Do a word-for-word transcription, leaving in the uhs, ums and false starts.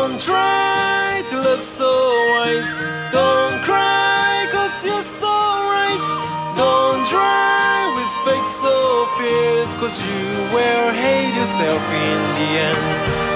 Don't try to look so wise. Don't cry cause you're so right. Don't try with fake so fierce, cause you will hate yourself in the end.